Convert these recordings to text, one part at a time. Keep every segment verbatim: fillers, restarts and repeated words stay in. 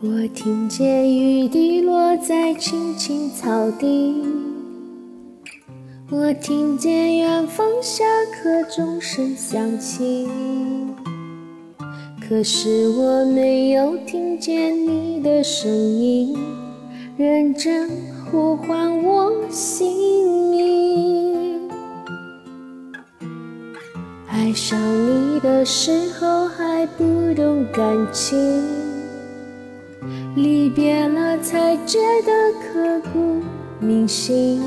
我听见雨滴落在青青草地，我听见远方下课钟声响起，可是我没有听见你的声音，认真呼唤我姓名。爱上你的时候还不懂感情，离别了才觉得刻骨铭心。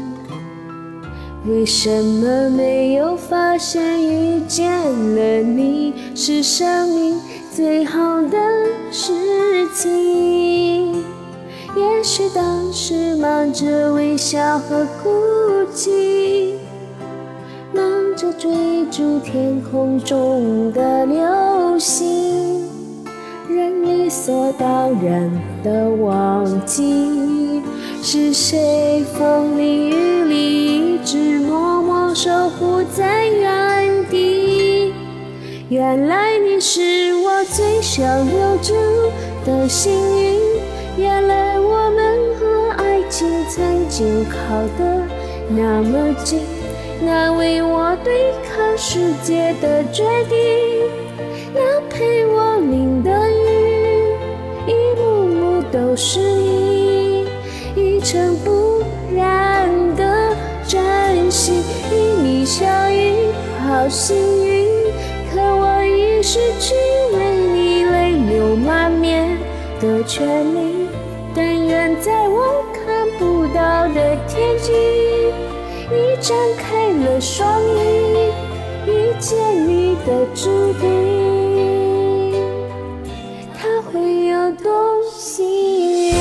为什么没有发现遇见了你是生命最好的事情？也许当时忙着微笑和孤寂，忙着追逐天空中的流星，人理所当然的忘记，是谁风里雨里一直默默守护在原地。原来你是我最想留住的幸运，原来我们和爱情曾经靠得那么近，那为我对抗世界的决定，那陪我淋的雨，一幕幕都是你，一尘不染的真心。因你相遇好幸运，可我已失去为你泪流满面的权利。但愿在我看不到的天际，你张开了双翼，遇见你的注定，它会有多幸运。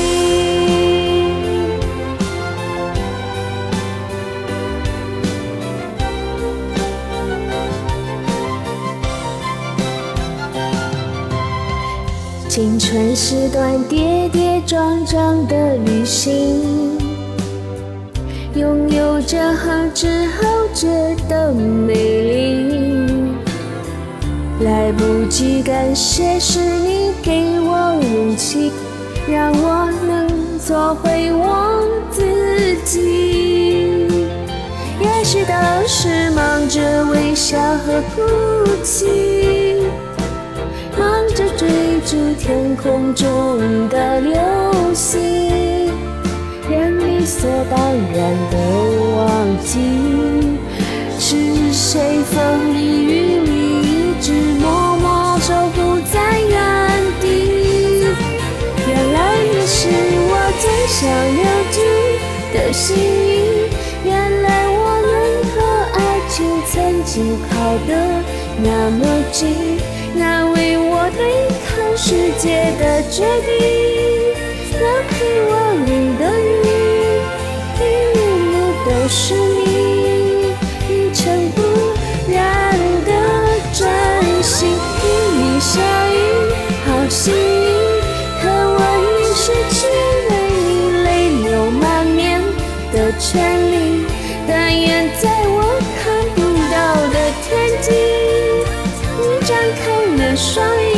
青春是段跌跌撞撞的旅行，拥有着后知后觉的美丽。来不及感谢是你给我勇气，让我能做回我自己。也许当时忙着微笑和哭泣，忙着追逐天空中的流星，人理所当然的忘记，是谁风里雨里一直默默守护在原地。原来你是我最想留住的幸运，原来我们和爱情曾经靠得那么近，那为我对抗世界的决定，那陪我淋的雨，一幕幕都是你，一尘不染的真心。与你相遇好幸运，可我已失去为你泪流满面的权利。但愿在我看不到的天际，你张开了双翼，